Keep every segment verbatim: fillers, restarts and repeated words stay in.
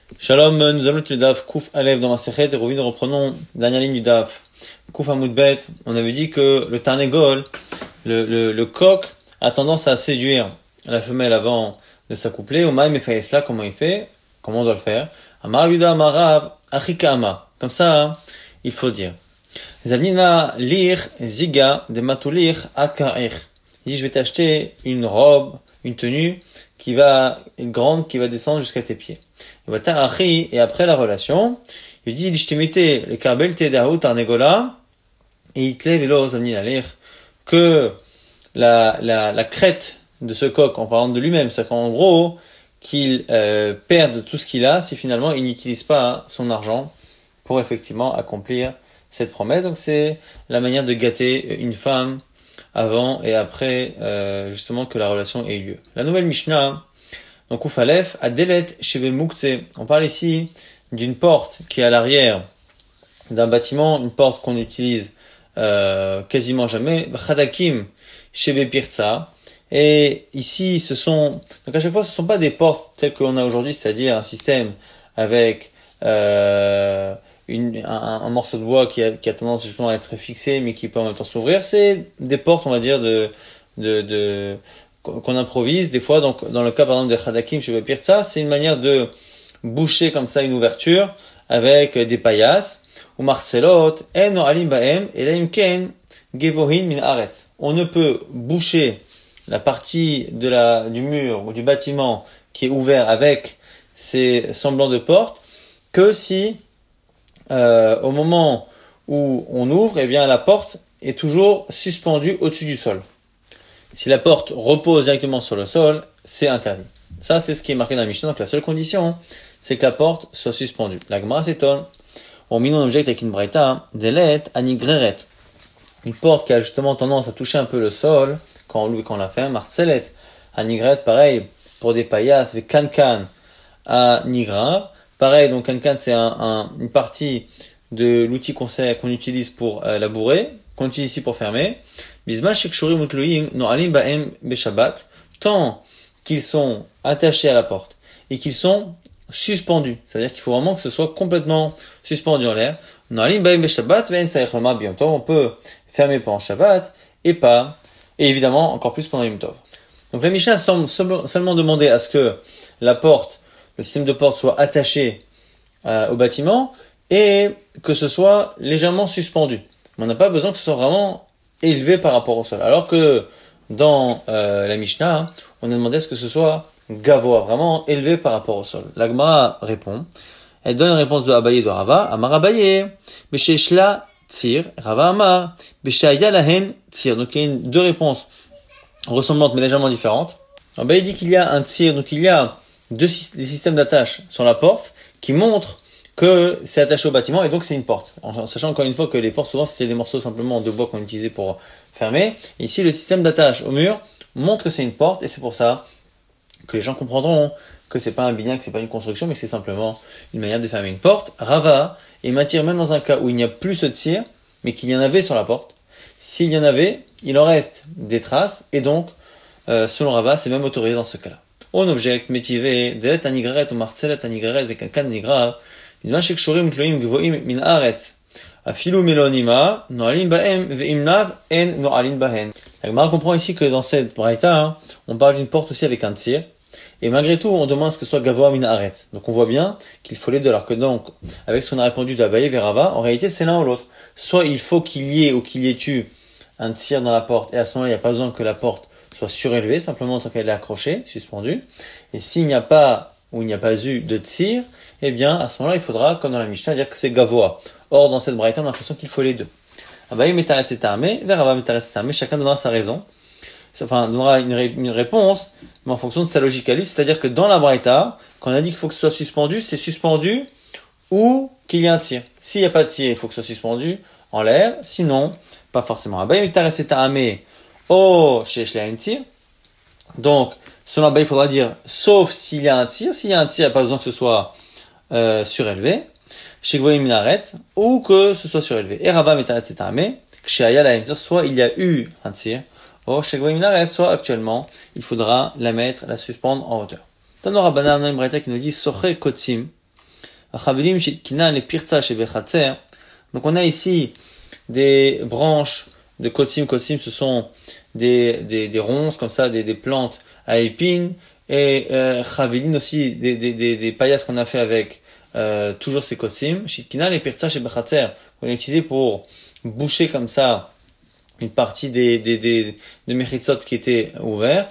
Shalom, nous allons le Daf Kouf Alev dans ma Sechet et nous reprenons dernière ligne du Daf Kouf Hamoudbet. On avait dit que le Tarnegol, le, le, le coq, a tendance à séduire la femelle avant de s'accoupler. Au Maïm et cela, comment il fait? Comment on doit le faire? Amar Yuda Amarav Achika Ama. Comme ça, hein, il faut dire. Zamnina lir ziga de matulir atkair. Il dit, je vais t'acheter une robe, une tenue qui va être grande, qui va descendre jusqu'à tes pieds. Et après la relation, il dit, je te mettais les karbel tedahu tarnegola, et il te lève vélo zamnina lir, que la, la, la crête de ce coq, en parlant de lui-même, c'est qu'en gros, qu'il euh, perde tout ce qu'il a si finalement il n'utilise pas son argent pour effectivement accomplir cette promesse. Donc c'est la manière de gâter une femme avant et après euh, justement que la relation ait eu lieu. La nouvelle Mishnah, donc Oufalef, Adelet Sheve Muktzeh. On parle ici d'une porte qui est à l'arrière d'un bâtiment, une porte qu'on utilise euh, quasiment jamais. Chadakim Sheve Pirtza. Et ici, ce sont donc à chaque fois, ce sont pas des portes telles qu'on a aujourd'hui, c'est-à-dire un système avec euh, une, un, un morceau de bois qui a, qui a tendance justement à être fixé, mais qui peut en même temps s'ouvrir. C'est des portes, on va dire, de, de, de qu'on improvise des fois. Donc, dans le cas par exemple de Chadakim, je vais pire ça, c'est une manière de boucher comme ça une ouverture avec des paillasses ou marcelot. En alim baem et laim ken gevohin min aretz. On ne peut boucher la partie de la, du mur ou du bâtiment qui est ouvert avec ces semblants de porte que si, euh, au moment où on ouvre, eh bien, la porte est toujours suspendue au-dessus du sol. Si la porte repose directement sur le sol, c'est interdit. Ça, c'est ce qui est marqué dans la Mishnah. Donc, la seule condition, c'est que la porte soit suspendue. La Gemara s'étonne. On met un objet avec une braïta, delet anigreret. Une porte qui a justement tendance à toucher un peu le sol, quand on l'ouvre et quand on la ferme, marcelet, à nigret, pareil, pour des paillasses, avec cancan à nigra, pareil, donc cancan c'est un, un, une partie de l'outil qu'on sait, qu'on utilise pour euh, labourer, qu'on utilise ici pour fermer, bisma shekshuri mutluim no alim baem beshabbat, tant qu'ils sont attachés à la porte, et qu'ils sont suspendus, c'est-à-dire qu'il faut vraiment que ce soit complètement suspendu en l'air, no alim baem beshabbat, ve'en saich loma biyom tov, on peut fermer pendant Shabbat, et pas et évidemment, encore plus pendant Yom Tov. Donc la Mishnah semble seulement demander à ce que la porte, le système de porte soit attaché euh, au bâtiment et que ce soit légèrement suspendu. Mais on n'a pas besoin que ce soit vraiment élevé par rapport au sol. Alors que dans euh, la Mishnah, hein, on a demandé à ce que ce soit gavoa, vraiment élevé par rapport au sol. La Gemara répond, elle donne une réponse de Abaye et de Rava, Amar Abaye, Besheshla Tzir, Rava Amar, Beshaya Lahen Tzir. Donc il y a une, deux réponses ressemblantes mais légèrement différentes. Alors, ben, il dit qu'il y a un tzir, donc il y a deux des systèmes d'attache sur la porte qui montrent que c'est attaché au bâtiment et donc c'est une porte. En, en sachant encore une fois que les portes souvent c'était des morceaux simplement de bois qu'on utilisait pour fermer. Et ici le système d'attache au mur montre que c'est une porte et c'est pour ça que les gens comprendront que c'est pas un binyan, que c'est pas une construction, mais que c'est simplement une manière de fermer une porte. Rava et m'attire même dans un cas où il n'y a plus ce tzir, mais qu'il y en avait sur la porte. S'il y en avait, il en reste des traces, et donc, euh, selon Rava, c'est même autorisé dans ce cas-là. On objecte, métivé, delet anigreret, ou marcelet anigreret, avec un can nigra, idman shekshurim tloim gvoim min aretz, afilu melonima, noalim bahem, ve'im lav, en noalim bahen. La Gemara comprend ici que dans cette braïta, hein, on parle d'une porte aussi avec un tzir, et malgré tout, on demande à ce que ce soit gavoa min aretz. Donc on voit bien qu'il faut les deux, alors que donc, avec ce qu'on a répondu d'Abaye vers Rava, en réalité, c'est l'un ou l'autre. Soit il faut qu'il y ait ou qu'il y ait eu un tzir dans la porte, et à ce moment-là, il n'y a pas besoin que la porte soit surélevée, simplement tant qu'elle est accrochée, suspendue. Et s'il n'y a pas, ou il n'y a pas eu de tzir, eh bien, à ce moment-là, il faudra, comme dans la Mishnah, dire que c'est gavoa. Or, dans cette braïta, on a l'impression qu'il faut les deux. Abaye metares et armé, vers Rava metares et armé, chacun donnera sa raison. Enfin, donnera une, ré- une réponse, mais en fonction de sa logique à lui, c'est-à-dire que dans la braïta, quand on a dit qu'il faut que ce soit suspendu, c'est suspendu ou qu'il y ait un tir. S'il n'y a pas de tir, il faut que ce soit suspendu en l'air, sinon, pas forcément. Abaye metares et armé, oh, shesh la un tir. Donc, selon Abaye, il faudra dire, sauf s'il y a un tir. S'il y a un tir, il n'y a pas besoin que ce soit euh, surélevé. Shekvoim minaret, ou que ce soit surélevé. Et Rava metares et armé, ksheaya la un tir, soit il y a eu un tir. Or, Shekvoim minaret, soit actuellement, il faudra la mettre, la suspendre en hauteur. Tanora Banana, une braïta qui nous dit, soche kotsim, Chavilim Shitkina les Pirtsa chez Bechatzer. Donc on a ici des branches de Kotsim. Kotsim, ce sont des, des, des ronces comme ça, des, des plantes à épines. Et euh, Chavilim aussi, des, des, des, des paillasses qu'on a fait avec euh, toujours ces Kotsim. Shitkina les Pirtsa chez Bechatzer, qu'on a utilisé pour boucher comme ça une partie des, des, des, de Mechitzot qui étaient ouvertes.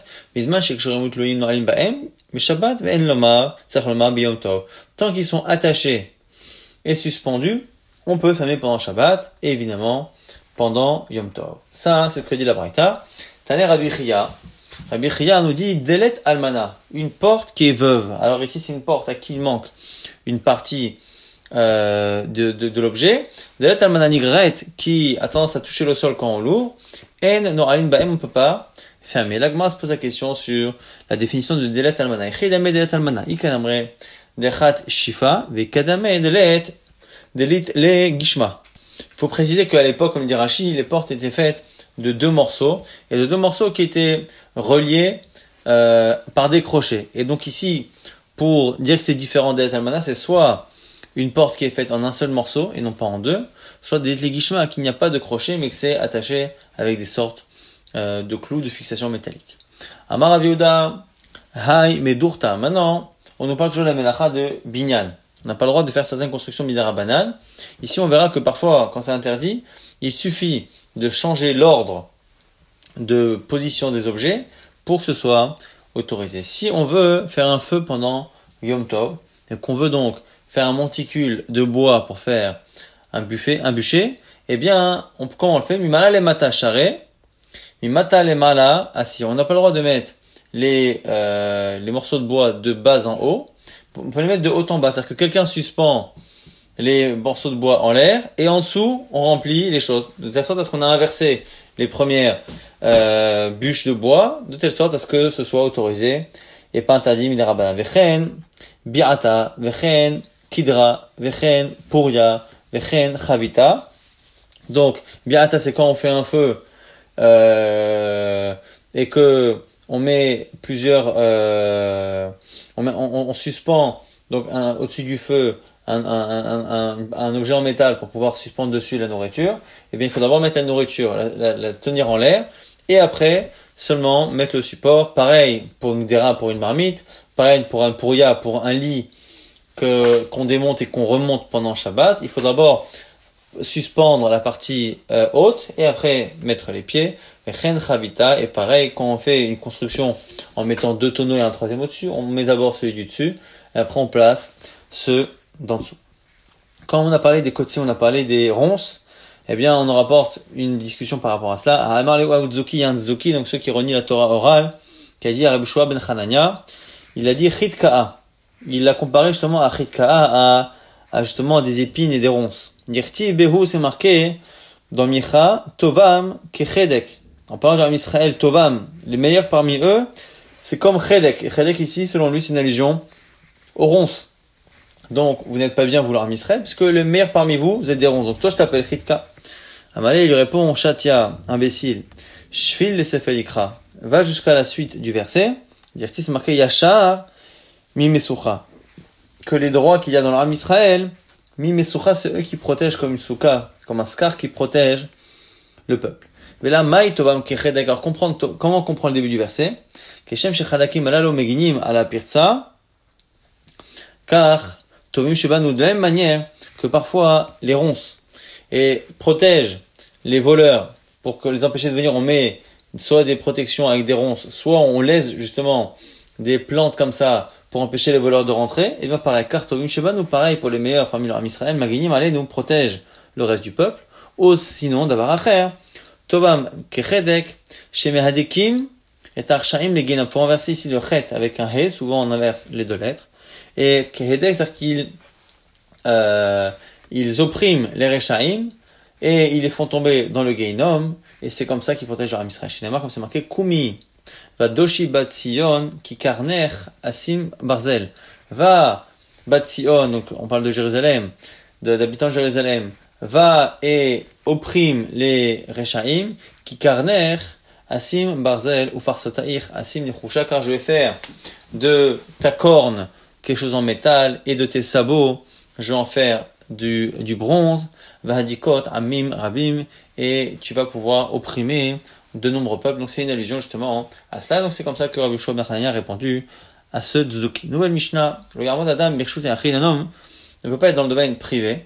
Tant qu'ils sont attachés et suspendus, on peut fermer pendant Shabbat et évidemment pendant Yom Tov. Ça, c'est ce que dit la Braïta. Taner Rabbi Chia. Rabbi Chia nous dit Delet Almana, une porte qui est veuve. Alors ici, c'est une porte à qui il manque une partie Euh, de, de, de l'objet, Delet Almana Nigret qui a tendance à toucher le sol quand on l'ouvre, En No'alin Ba'em, on peut pas fermer. L'Agma se pose la question sur la définition de Delet Almana. Chidame Delet Almana, Ikanamre Dechat Shifa, Vekadame Delet Delit Le Gishma. Il faut préciser qu'à l'époque, comme dit Rashi, les portes étaient faites de deux morceaux, et de deux morceaux qui étaient reliés euh, par des crochets. Et donc ici, pour dire que c'est différent Delet Almana, c'est soit une porte qui est faite en un seul morceau et non pas en deux, soit des legishma qu'il n'y a pas de crochet mais que c'est attaché avec des sortes euh, de clous de fixation métallique. Amar Rav Yehuda, Hay Medurta. Maintenant, on nous parle toujours de la melacha de binyan. On n'a pas le droit de faire certaines constructions midarabanan. Ici, on verra que parfois, quand c'est interdit, il suffit de changer l'ordre de position des objets pour que ce soit autorisé. Si on veut faire un feu pendant Yom Tov, et qu'on veut donc faire un monticule de bois pour faire un buffet, un bûcher, eh bien, on, comment on le fait? Mimala le mata charé, mimata le mala assis. On n'a pas le droit de mettre les, euh, les morceaux de bois de bas en haut. On peut les mettre de haut en bas. C'est-à-dire que quelqu'un suspend les morceaux de bois en l'air et en dessous, on remplit les choses. De telle sorte à ce qu'on a inversé les premières, euh, bûches de bois, de telle sorte à ce que ce soit autorisé et pas interdit midarabanan. Vechen, bi'ata, vechen, Kidra, Vechen, Puria, Vechen, Chavita. Donc, Biata, c'est quand on fait un feu euh, et que on met plusieurs, euh, on, met, on, on suspend donc un, au-dessus du feu un, un, un, un, un objet en métal pour pouvoir suspendre dessus la nourriture. Eh bien, il faut d'abord mettre la nourriture, la, la, la tenir en l'air, et après seulement mettre le support. Pareil pour une dera, pour une marmite. Pareil pour un Puria, pour un lit. Que, qu'on démonte et qu'on remonte pendant Shabbat, il faut d'abord suspendre la partie euh, haute et après mettre les pieds. Chen Chavita, et pareil, quand on fait une construction en mettant deux tonneaux et un troisième au-dessus, on met d'abord celui du dessus et après on place ceux d'en dessous. Quand on a parlé des kotsim, on a parlé des ronces, eh bien on nous rapporte une discussion par rapport à cela. À Amar Lewa Uzoki Yanzoki, donc ceux qui renient la Torah orale, qui a dit à Rabbi Shua ben Hanania, il a dit Chitka'a. Il l'a comparé justement à Chitka'a, à, à justement des épines et des ronces. Yerti Behu, c'est marqué dans Micha, Tovam Kechedek. En parlant de Ram Israël, Tovam, les meilleurs parmi eux, c'est comme Chedek. Et Chedek ici, selon lui, c'est une allusion aux ronces. Donc, vous n'êtes pas bien vouloir Ram Israël, puisque les meilleurs parmi vous, vous êtes des ronces. Donc, toi, je t'appelle Chitka. Amalé, il lui répond, Shatia, imbécile, Shfil le Sefer Yikra. Va jusqu'à la suite du verset. Yerti, c'est marqué Yashar, Mi Mesucha. Que les droits qu'il y a dans l'Am Israël, Mi Mesucha, c'est eux qui protègent comme une souka, comme un scar qui protège le peuple. Mais là, Maï Tovam Kechedek. Alors, comprendre, comment comprendre le début du verset? Keshem Shechadakim Alalo Meginim Ala Pirza. Car, Tovim Shebanu, de la même manière que parfois les ronces et protègent les voleurs pour que les empêcher de venir, on met soit des protections avec des ronces, soit on laisse justement des plantes comme ça pour empêcher les voleurs de rentrer. Et bien pareil, car Tovim Shebanu, pareil pour les meilleurs parmi leur Israël, Maginim allez nous protège le reste du peuple. Ou sinon, Davar Acher, Tovam Kechedek, Shemehadekim et Arshaim les Genam. Faut renverser ici le chet avec un he, souvent on inverse les deux lettres. Et Kehedek, c'est-à-dire qu'ils euh, ils oppriment les Rechaim et ils les font tomber dans le Geinom, et c'est comme ça qu'ils protègent leur Israël. Shinamar, comme c'est marqué, Kumi, va doshi bat Sion, ki karner asim barzel. Va bat Sion, donc on parle de Jérusalem, de, d'habitants de Jérusalem, va et opprime les Rechaim, ki karner asim barzel, ou farsotaïr asim nechusha, car je vais faire de ta corne quelque chose en métal, et de tes sabots je vais en faire du, du bronze, vahadikot, amim, rabim, et tu vas pouvoir opprimer de nombreux peuples. Donc c'est une allusion justement à cela. Donc c'est comme ça que Rabbi Yoshua ben Hanania a répondu à ce Tzuki. Nouvelle Mishnah, le Yarmod Adam, Birshut et Achil, un homme ne peut pas être dans le domaine privé,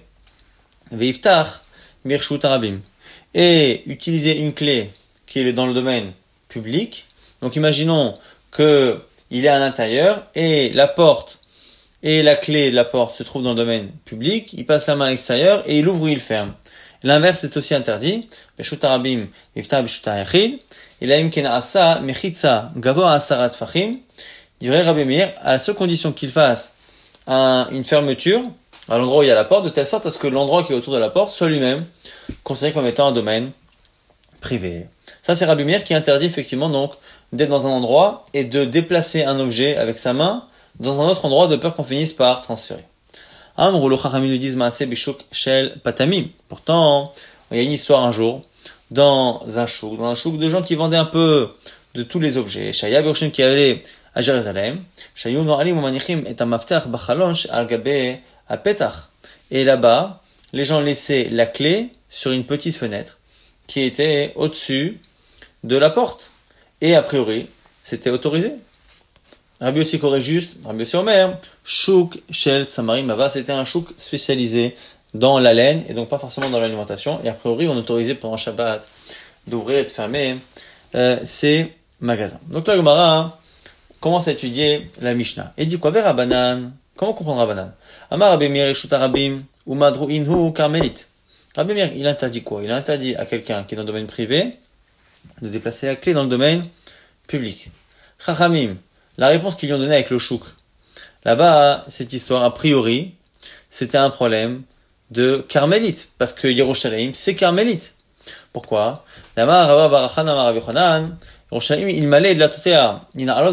Veiftar, Birshut Arabim, et utiliser une clé qui est dans le domaine public. Donc imaginons que il est à l'intérieur et la porte et la clé de la porte se trouve dans le domaine public, il passe la main à l'extérieur et il ouvre ou il ferme. L'inverse est aussi interdit. Birshut Arabim, Veiftar Birshut Achil, et la imkena asa, mechitza, gavoa asarat fachim, dirait Rabbi Meir, à la seule condition qu'il fasse un, une fermeture à l'endroit où il y a la porte, de telle sorte à ce que l'endroit qui est autour de la porte soit lui-même considéré comme étant un domaine privé. Ça, c'est Rabbi Meir qui interdit effectivement donc d'être dans un endroit et de déplacer un objet avec sa main dans un autre endroit de peur qu'on finisse par transférer. Amrou lo chachamim nous disent maaseh bishuk shel patamim. Pourtant, il y a une histoire un jour dans un chouk, dans un chouk de gens qui vendaient un peu de tous les objets. Shaya Bershim qui allait à Jérusalem, Shayu Noalim ou Manichim et Amaftach Bachalonch al-Gabe al-Petach. Et là-bas, les gens laissaient la clé sur une petite fenêtre qui était au-dessus de la porte. Et a priori, c'était autorisé. Rabbi Yossi corrige juste, Rabbi Yossi Omer, Chouk Shel Samarim Mava, c'était un chouk spécialisé dans la laine et donc pas forcément dans l'alimentation. Et a priori, on autorisait pendant Shabbat d'ouvrir et de fermer euh, ces magasins. Donc là, le Gemara commence à étudier la Mishnah. Et dit quoi? Vers Rabbanan. Comment comprendre Rabbanan? Amar Rabbi Meir Yeshut Arabim ou Madru Inhu Carmélite. Rabbi Meir, il interdit quoi? Il interdit à quelqu'un qui est dans le domaine privé de déplacer la clé dans le domaine public. Chachamim, la réponse qu'ils lui ont donnée avec le chouk. Là-bas, cette histoire, a priori, c'était un problème de carmélite. Parce que Yerushalayim, c'est carmélite. Pourquoi? Amar Rabba Barachan Amar Rabbi Yochanan, il m'allait de la totéa.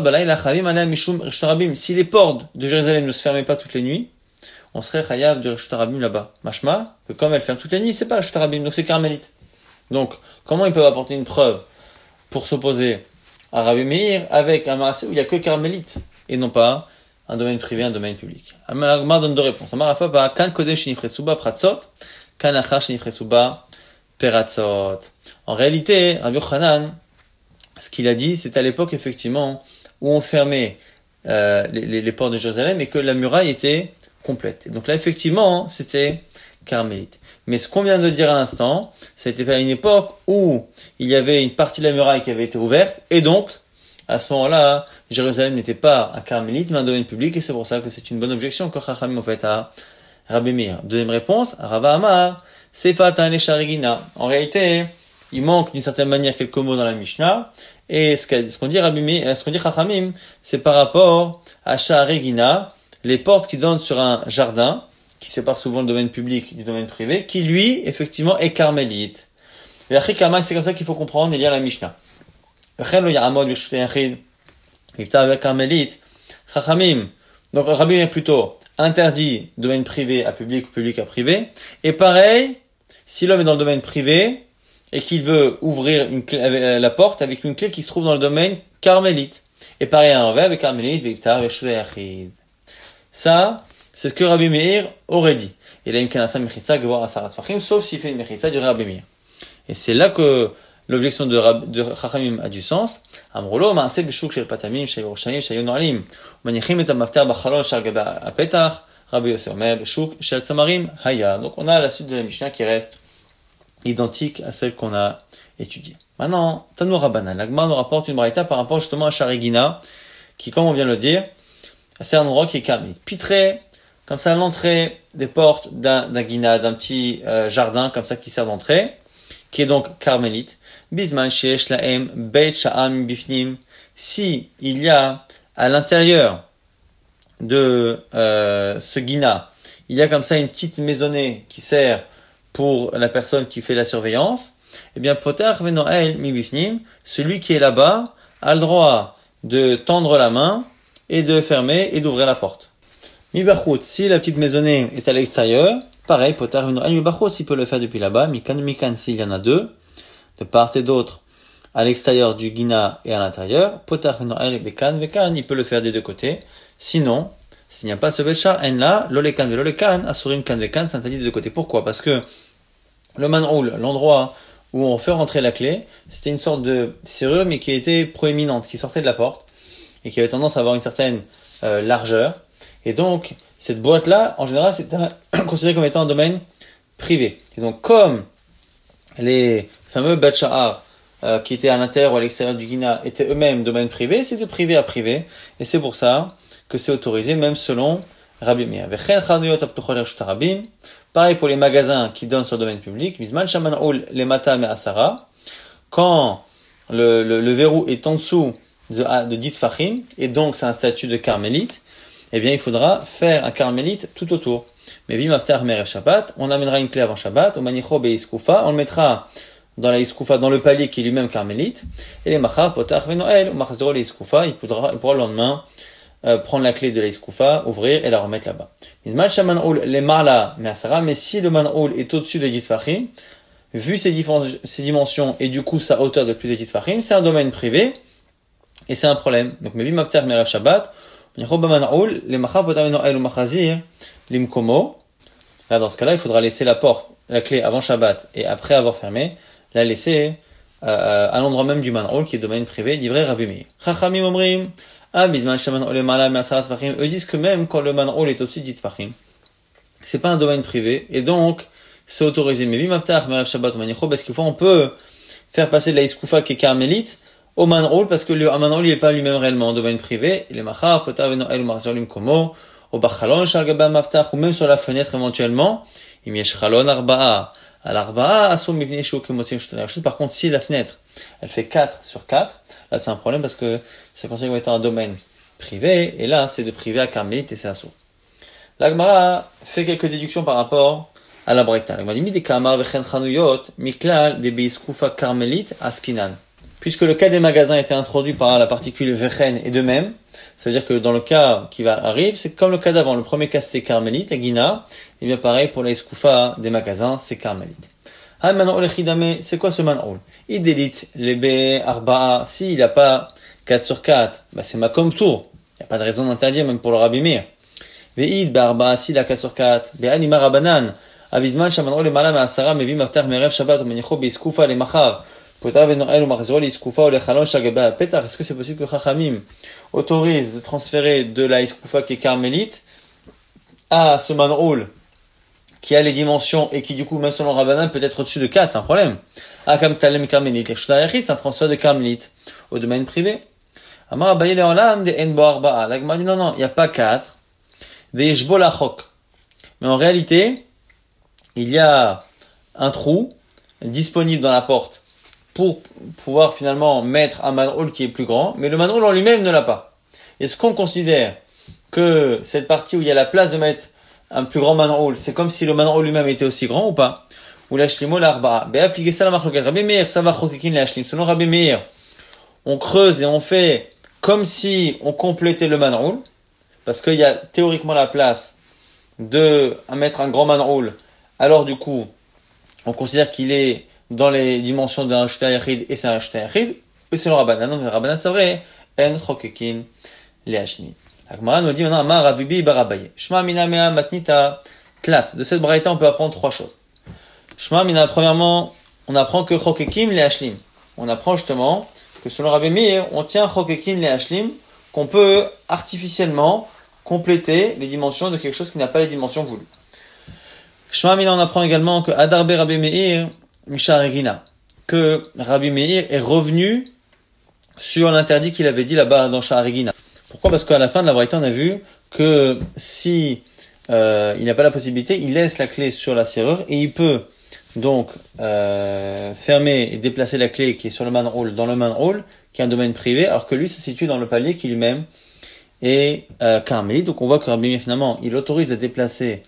Si les portes de Jérusalem ne se fermaient pas toutes les nuits, on serait chayav du Reshut Harabim là-bas. Mashma, que comme elle ferme toutes les nuits, c'est pas Reshut Harabim, donc c'est carmélite. Donc, comment ils peuvent apporter une preuve pour s'opposer à Rabbi Meir avec un maasé où il y a que carmélite et non pas un domaine privé, un domaine public? Amar donne deux réponses. Amar Rafa ba kan kodem shenifretsuba pratzot, kan achar shenifretsuba peratzot. En réalité, Rabbi Yochanan, ce qu'il a dit, c'est à l'époque, effectivement, où on fermait euh, les, les, les portes de Jérusalem et que la muraille était complète. Et donc là, effectivement, c'était carmélite. Mais ce qu'on vient de dire à l'instant, c'était à une époque où il y avait une partie de la muraille qui avait été ouverte, et donc, à ce moment-là, Jérusalem n'était pas un carmélite, mais un domaine public, et c'est pour ça que c'est une bonne objection que Chachamim ont fait à Rabbi Meir. Deuxième réponse, Rava Amar, Sefatan le Sharigina. En réalité, il manque d'une certaine manière quelques mots dans la Mishnah, et ce qu'on dit Rabbi Meir, ce qu'on dit Chachamim, c'est par rapport à Sharigina, les portes qui donnent sur un jardin, qui sépare souvent le domaine public du domaine privé, qui lui, effectivement, est carmélite. Et après, c'est comme ça qu'il faut comprendre et lire la Mishnah. Chachamim, donc Rabbi Meir plutôt, interdit domaine privé à public ou public à privé, et pareil, si l'homme est dans le domaine privé, et qu'il veut ouvrir une clé, euh, la porte avec une clé qui se trouve dans le domaine carmélite. Et pareil à l'envers, avec carmélite, Veiftar, Veshut Yachid. Ça, c'est ce que Rabbi Meir aurait dit. Et là, il me sa mechitza, gavor asarat fachim, sauf s'il fait une mechitza du Rabbi Meir. Et c'est là que l'objection de, Rab, de Chachamim a du sens. Amrolo, ma'aseh b'shuk shel patamim, shel Yerushalayim, shel Noalim, manichim et amafter b'chalon shel gaba apetach, Rabbi Yossi Omer, b'shuk shel Samarim, haya. Donc on a la suite de la Mishnah qui reste identique à celle qu'on a étudiée. Maintenant, Tanu Rabbanan, l'Agma nous rapporte une braïta par rapport justement à Sharigina, qui, comme on vient de le dire, c'est un endroit qui est carmélite. Pitré, comme ça, l'entrée des portes d'un, d'un guina, d'un petit euh, jardin, comme ça, qui sert d'entrée, qui est donc carmélite. Bisman sheesh laem beit sha'am bifnim. Si il y a à l'intérieur de euh, ce guina, il y a comme ça une petite maisonnée qui sert pour la personne qui fait la surveillance, eh bien, poter venoel mi bifnim, celui qui est là-bas a le droit de tendre la main et de fermer et d'ouvrir la porte. Mi bachut, si la petite maisonnée est à l'extérieur, pareil, poter venoel mi bachut, s'il peut le faire depuis là-bas, mikan mikan, s'il y en a deux, de part et d'autre, à l'extérieur du guina et à l'intérieur, poter venoel bekan vekan, il peut le faire des deux côtés. Sinon, S'il n'y a pas ce betchar, en là, l'olekan velolekan, asurim kan vekan, c'est interdit de deux côtés. Pourquoi? Parce que le man'oul, l'endroit où on fait rentrer la clé, c'était une sorte de serrure, mais qui était proéminente, qui sortait de la porte, et qui avait tendance à avoir une certaine euh, largeur. Et donc, cette boîte-là, en général, c'était considéré comme étant un domaine privé. Et donc, comme les fameux Batsha'ar, euh, qui étaient à l'intérieur ou à l'extérieur du Guina, étaient eux-mêmes domaine privé, c'est de privé à privé. Et c'est pour ça que c'est autorisé, même selon Rabbi Meir. Pareil pour les magasins qui donnent sur le domaine public. Quand le, le, le verrou est en dessous de, de dix tfachim, et donc c'est un statut de carmélite, eh bien il faudra faire un carmélite tout autour. Mais vim after merev Shabbat, on amènera une clé avant Shabbat, au manicho beiskufa, on le mettra dans la iskufa, dans le palier qui est lui-même carmélite, et les machar potach venoel, ou machazero les iskufa, il pourra, il pourra le lendemain euh, prendre la clé de la iskufa, ouvrir et la remettre là-bas. Mais si le man'oul est au-dessus de dix tfachim, vu ses, dif- ses dimensions et du coup sa hauteur de plus de dix tfachim, c'est un domaine privé, et c'est un problème. Donc, mais vim after merev Shabbat, là, dans ce cas-là, il faudra laisser la porte, la clé avant Shabbat et après avoir fermé, la laisser euh, à l'endroit même du man'oul qui est domaine privé, d'ivrei Rabbi Meir. Chachamim omrim, ah, bizman shaman olemala me'asarat tfachim, eux disent que même quand le man'oul est au-dessus de dix tfachim, c'est pas un domaine privé, et donc, c'est autorisé. Mais bimaftach, merev Shabbat, ou manicho, parce qu'il faut, on peut faire passer de la iskoufa qui est carmélite au man'oul, parce que le man'oul, il est pas lui-même réellement en domaine privé, il est machar, potav, noel, ou marzolim, komo, au bachalon, shalgaba, maftach, ou même sur la fenêtre éventuellement, im yesh chalon arba'a, à l'arba'a, asum mivne shou kemotzim shtanashut. Par contre, si la fenêtre, elle fait quatre sur quatre, là, c'est un problème parce que c'est considéré comme étant un domaine privé, et là, c'est de privé à carmélite et c'est assourd. La Gemara fait quelques déductions par rapport à la Braïta. La Gemara dit, mi de kamar vechen chanuyot, miklal de beiskufa carmélite askinan. Puisque le cas des magasins a été introduit par la particule vechen et de même, ça veut dire que dans le cas qui va arriver, c'est comme le cas d'avant. Le premier cas c'était carmélite, à Guina, et bien pareil pour la iskoufa des magasins, c'est carmélite. Ha man'oul echidame, c'est quoi ce man'oul? Il délite les b arba'a, s'il n'a pas quatre sur quatre, bah c'est makom tour. Il n'y a pas de raison d'interdire, même pour le Rabbi Meir. Ve'id barba'a, s'il a quatre sur quatre, be'anima rabanan, avidman shaman'oul le mala me'asara, mevim after merev shabbat, menicho beiskoufa les machav. Est-ce que c'est possible que Chachamim autorise de transférer de la iskoufa qui est carmélite à ce man'oul qui a les dimensions et qui du coup, même selon Rabbanan, peut être au-dessus de quatre, c'est un problème. Ah, comme Talem carmélite, c'est un transfert de carmélite au domaine privé. Amar Abaye le'olam de en bo arba'a. La Gemara dit non, non, il n'y a pas quatre. Ve'yeshbo lachok. Mais en réalité, il y a un trou disponible dans la porte pour pouvoir finalement mettre un man'oul qui est plus grand, mais le man'oul en lui-même ne l'a pas. Est-ce qu'on considère que cette partie où il y a la place de mettre un plus grand man'oul, c'est comme si le man'oul lui-même était aussi grand ou pas? Ou l'ashlimo l'arba'a. Ben, appliquer ça la marloquette. Rabbi Meir, ça va chokikin l'ashlim. Selon Rabbi Meir, on creuse et on fait comme si on complétait le man'oul, parce qu'il y a théoriquement la place de mettre un grand man'oul. Alors du coup, on considère qu'il est dans les dimensions d'un shta yachid et c'est un shta yachid, et c'est le Rabbanan. Non, le Rabbanan, c'est vrai, en chokekin le'ashmi. La Gemara nous dit maintenant, Amar Ravibi barabaye. Shma mina mea matnita tlat. De cette braïta, on peut apprendre trois choses. Shma mina, premièrement, on apprend que chokekim le'ashlim. On apprend justement que selon Rabbi Meir, on tient chokekin le'ashlim, qu'on peut artificiellement compléter les dimensions de quelque chose qui n'a pas les dimensions voulues. Shma mina, on apprend également que Adarbe Rabbi Meir, Misha Regina, que Rabbi Meir est revenu sur l'interdit qu'il avait dit là-bas dans Sha'arigina. Pourquoi? Parce qu'à la fin de la braïta, on a vu que si euh, il n'a pas la possibilité, il laisse la clé sur la serrure et il peut donc euh, fermer et déplacer la clé qui est sur le man'oul dans le man'oul, qui est un domaine privé, alors que lui se situe dans le palier qui lui-même est euh, carmélite. Donc on voit que Rabbi Meir finalement, il autorise à déplacer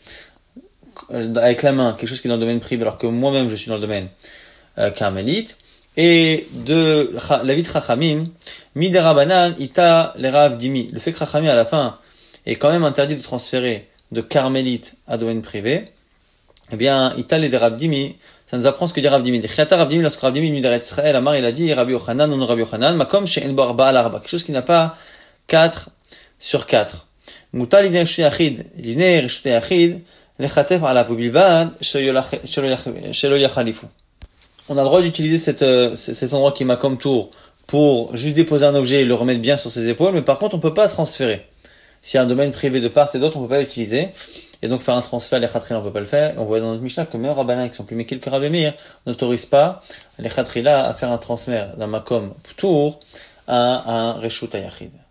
avec la main quelque chose qui est dans le domaine privé, alors que moi-même je suis dans le domaine euh, carmélite. Et de la vie de Chachamim, mi de Rabbanan, ita le Rav dimi. Le fait que Chachamim à la fin est quand même interdit de transférer de carmélite à domaine privé, eh bien, ita le de Rav dimi, ça nous apprend ce que dit Rav dimi. De Chiata Rav dimi, lorsque Rav dimi nu d'Eretz Israël, Amar, il a dit, Rabbi Yochanan, non Rabbi Yochanan, makom she'en bo arba'a al arba, quelque chose qui n'a pas quatre sur quatre. מותר לבני רשות היחיד, לבני רשות היחיד, לחטף עליו ובלבד שלא יחליפו. On a le droit d'utiliser cette, euh, cet endroit qui m'a comme tour pour juste déposer un objet et le remettre bien sur ses épaules, mais par contre on peut pas transférer. S'il y a un domaine privé de part et d'autre, on peut pas l'utiliser. Et donc faire un transfert, les khatrila, on peut pas le faire. Et on voit dans notre Mishnah que même Rabbanan, qui sont plus mais quelques Rabbémir, n'autorisent pas les khatrila à faire un transfert d'un makom tour à un reshut hayachid.